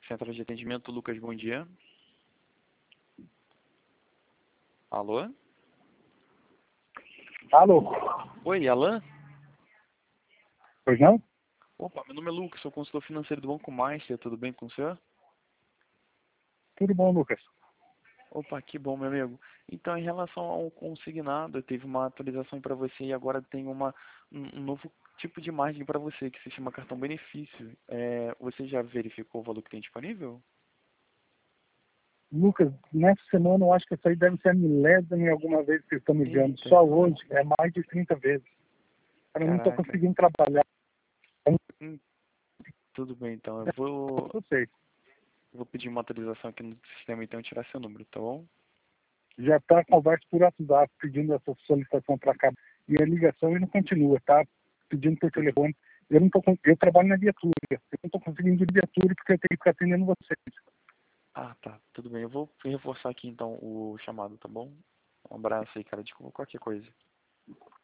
Central de Atendimento, Lucas, bom dia. Alô? Alô? Oi, Alan? Pois não? Opa, meu nome é Lucas, sou consultor financeiro do Banco Master, tudo bem com o senhor? Tudo bom, Lucas? Opa, que bom, meu amigo. Então, em relação ao consignado, eu teve uma atualização para você e agora tem um novo tipo de margem para você, que se chama cartão benefício. Você já verificou o valor que tem disponível? Lucas, nessa semana eu acho que isso aí deve ser a milésima em alguma vez que estão me vendo. Eita, Só hoje é mais de 30 vezes. Eu não estou caraca. conseguindo trabalhar. Hum, Tudo bem, então. Eu sei. Vou pedir uma atualização aqui no sistema, então, e tirar seu número, tá bom? Já está a conversa por WhatsApp pedindo essa solicitação para cá. E a ligação ele não continua, tá? Pedindo por telefone. Eu trabalho na viatura. Eu não estou conseguindo ir viatura porque eu tenho que ficar atendendo vocês. Ah, tá. Tudo bem. Eu vou reforçar aqui, então, o chamado, tá bom? Um abraço aí, cara. Desculpa qualquer coisa.